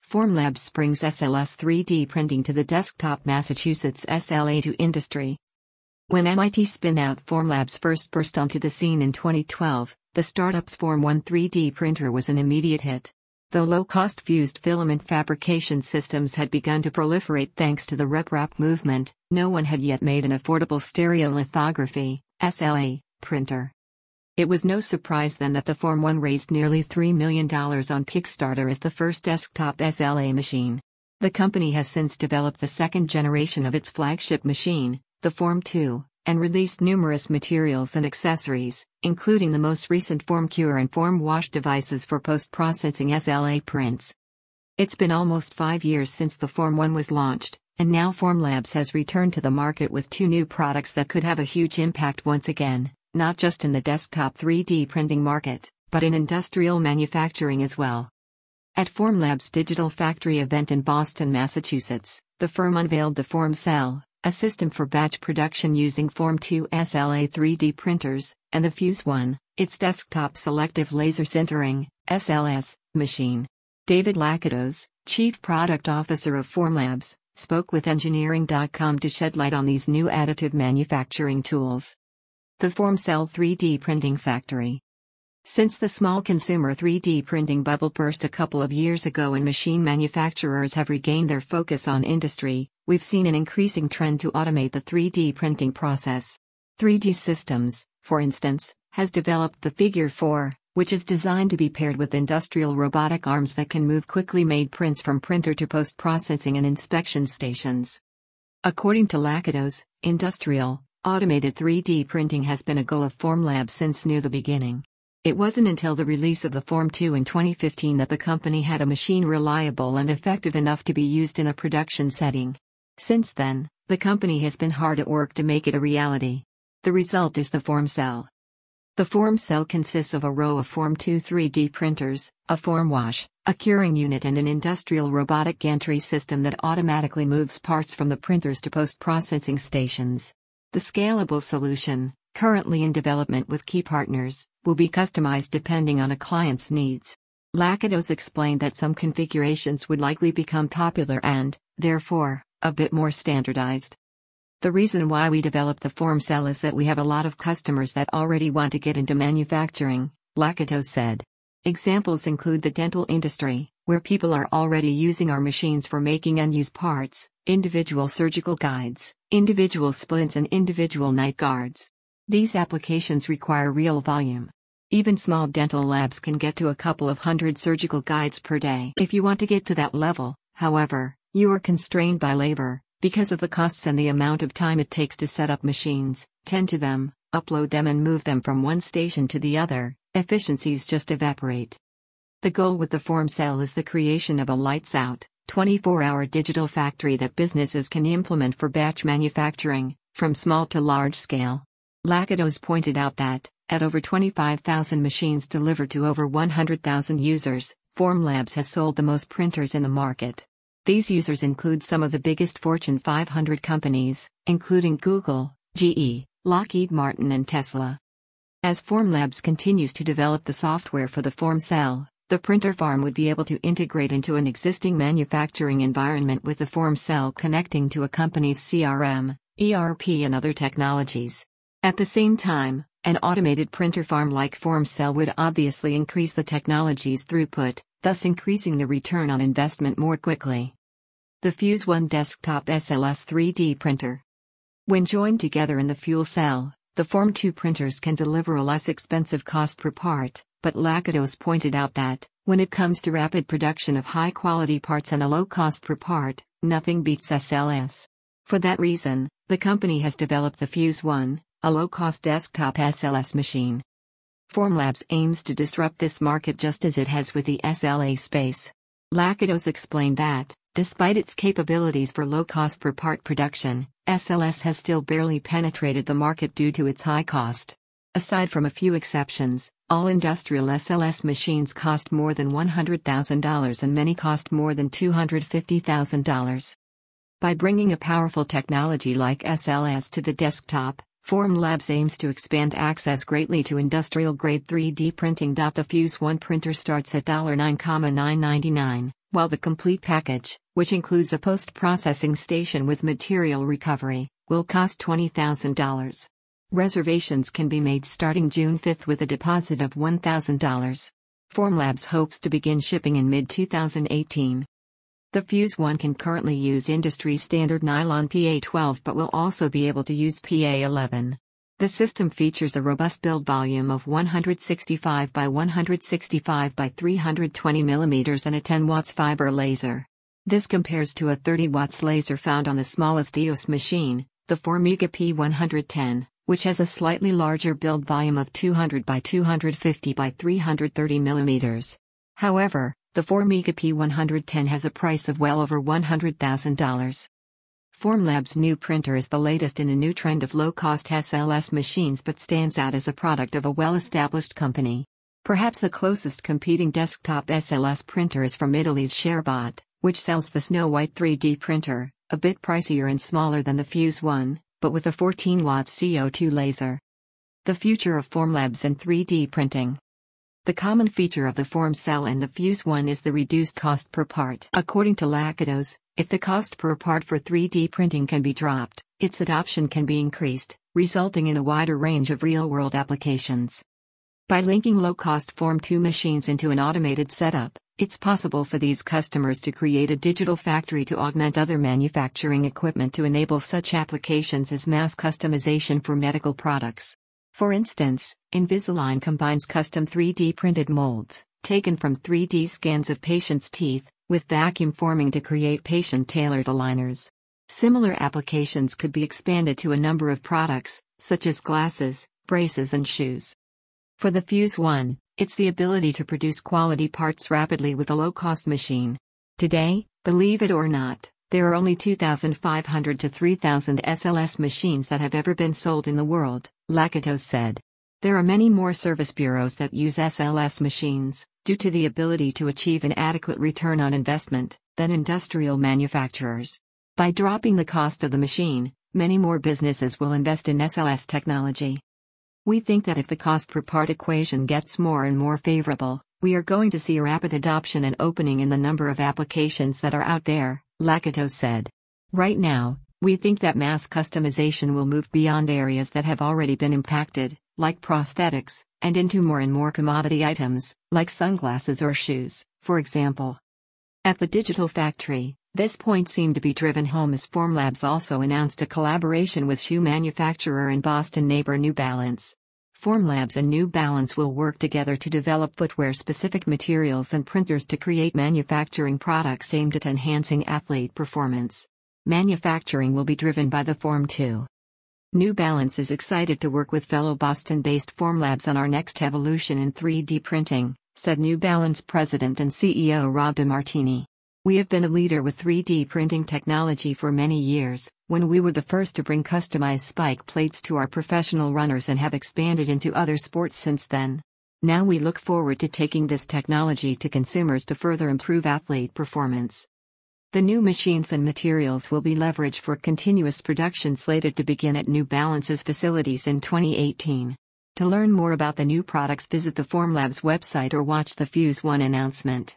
Formlabs brings SLS 3D printing to the desktop. Massachusetts SLA to industry. When MIT spin-out Formlabs first burst onto the scene in 2012, the startup's Form 1 3D printer was an immediate hit. Though low-cost fused filament fabrication systems had begun to proliferate thanks to the RepRap movement, no one had yet made an affordable stereolithography (SLA) printer. It was no surprise then that the Form 1 raised nearly $3 million on Kickstarter as the first desktop SLA machine. The company has since developed the second generation of its flagship machine, the Form 2, and released numerous materials and accessories, including the most recent FormCure and FormWash devices for post-processing SLA prints. It's been almost 5 years since the Form 1 was launched, and now Formlabs has returned to the market with 2 new products that could have a huge impact once again, not just in the desktop 3D printing market, but in industrial manufacturing as well. At Formlabs' Digital Factory event in Boston, Massachusetts, the firm unveiled the FormCell, a system for batch production using Form 2 SLA 3D printers, and the Fuse 1, its desktop selective laser sintering (SLS) machine. David Lakatos, Chief Product Officer of Formlabs, spoke with Engineering.com to shed light on these new additive manufacturing tools. The FormCell 3D Printing Factory. Since the small consumer 3D printing bubble burst a couple of years ago and machine manufacturers have regained their focus on industry, we've seen an increasing trend to automate the 3D printing process. 3D Systems, for instance, has developed the Figure 4, which is designed to be paired with industrial robotic arms that can move quickly made prints from printer to post-processing and inspection stations. According to Lakatos, industrial, automated 3D printing has been a goal of Formlabs since near the beginning. It wasn't until the release of the Form 2 in 2015 that the company had a machine reliable and effective enough to be used in a production setting. Since then, the company has been hard at work to make it a reality. The result is the FormCell. The FormCell consists of a row of Form 2 3D printers, a FormWash, a curing unit and an industrial robotic gantry system that automatically moves parts from the printers to post-processing stations. The scalable solution, currently in development with key partners, will be customized depending on a client's needs. Lakatos explained that some configurations would likely become popular and, therefore, a bit more standardized. The reason why we developed the FormCell is that we have a lot of customers that already want to get into manufacturing, Lakatos said. Examples include the dental industry, where people are already using our machines for making end-use parts, individual surgical guides, individual splints and individual night guards. These applications require real volume. Even small dental labs can get to a couple of hundred surgical guides per day. If you want to get to that level, however, you are constrained by labor, because of the costs and the amount of time it takes to set up machines, tend to them, upload them and move them from one station to the other. Efficiencies just evaporate. The goal with the FormCell is the creation of a lights-out, 24-hour digital factory that businesses can implement for batch manufacturing, from small to large scale. Lakatos pointed out that, at over 25,000 machines delivered to over 100,000 users, Formlabs has sold the most printers in the market. These users include some of the biggest Fortune 500 companies, including Google, GE, Lockheed Martin and Tesla. As Formlabs continues to develop the software for the FormCell, the printer farm would be able to integrate into an existing manufacturing environment with the FormCell connecting to a company's CRM, ERP and other technologies. At the same time, an automated printer farm like FormCell would obviously increase the technology's throughput, thus increasing the return on investment more quickly. The Fuse 1 Desktop SLS 3D Printer. When joined together in the fuel cell, the Form 2 printers can deliver a less expensive cost per part, but Lakatos pointed out that, when it comes to rapid production of high-quality parts and a low cost per part, nothing beats SLS. For that reason, the company has developed the Fuse 1, a low-cost desktop SLS machine. Formlabs aims to disrupt this market just as it has with the SLA space. Lakatos explained that, despite its capabilities for low cost per part production, SLS has still barely penetrated the market due to its high cost. Aside from a few exceptions, all industrial SLS machines cost more than $100,000 and many cost more than $250,000. By bringing a powerful technology like SLS to the desktop, Formlabs aims to expand access greatly to industrial-grade 3D printing. The Fuse 1 printer starts at $9,999, while the complete package, which includes a post-processing station with material recovery, will cost $20,000. Reservations can be made starting June 5 with a deposit of $1,000. Formlabs hopes to begin shipping in mid-2018. The Fuse One can currently use industry-standard nylon PA12 but will also be able to use PA11. The system features a robust build volume of 165 by 165 by 320 mm and a 10 watts fiber laser. This compares to a 30 watts laser found on the smallest EOS machine, the Formiga P110, which has a slightly larger build volume of 200 by 250 by 330 mm. However, the Formiga P110 has a price of well over $100,000. Formlabs' new printer is the latest in a new trend of low-cost SLS machines but stands out as a product of a well-established company. Perhaps the closest competing desktop SLS printer is from Italy's ShareBot, which sells the Snow White 3D printer, a bit pricier and smaller than the Fuse One, but with a 14-watt CO2 laser. The future of Formlabs and 3D printing. The common feature of the FormCell and the Fuse One is the reduced cost per part. According to Lakatos, if the cost per part for 3D printing can be dropped, its adoption can be increased, resulting in a wider range of real-world applications. By linking low-cost Form 2 machines into an automated setup, it's possible for these customers to create a digital factory to augment other manufacturing equipment to enable such applications as mass customization for medical products. For instance, Invisalign combines custom 3D printed molds, taken from 3D scans of patients' teeth, with vacuum forming to create patient-tailored aligners. Similar applications could be expanded to a number of products, such as glasses, braces and shoes. For the Fuse One, it's the ability to produce quality parts rapidly with a low-cost machine. Today, believe it or not, there are only 2,500 to 3,000 SLS machines that have ever been sold in the world, Lakatos said. There are many more service bureaus that use SLS machines, due to the ability to achieve an adequate return on investment, than industrial manufacturers. By dropping the cost of the machine, many more businesses will invest in SLS technology. We think that if the cost per part equation gets more and more favorable, we are going to see a rapid adoption and opening in the number of applications that are out there, Lakatos said. Right now, we think that mass customization will move beyond areas that have already been impacted, like prosthetics, and into more and more commodity items, like sunglasses or shoes, for example. At the Digital Factory, this point seemed to be driven home as Formlabs also announced a collaboration with shoe manufacturer and Boston neighbor New Balance. Formlabs and New Balance will work together to develop footwear-specific materials and printers to create manufacturing products aimed at enhancing athlete performance. Manufacturing will be driven by the Form 2. New Balance is excited to work with fellow Boston-based Formlabs on our next evolution in 3D printing, said New Balance President and CEO Rob DeMartini. We have been a leader with 3D printing technology for many years, when we were the first to bring customized spike plates to our professional runners and have expanded into other sports since then. Now we look forward to taking this technology to consumers to further improve athlete performance. The new machines and materials will be leveraged for continuous production slated to begin at New Balance's facilities in 2018. To learn more about the new products, visit the Formlabs website or watch the Fuse One announcement.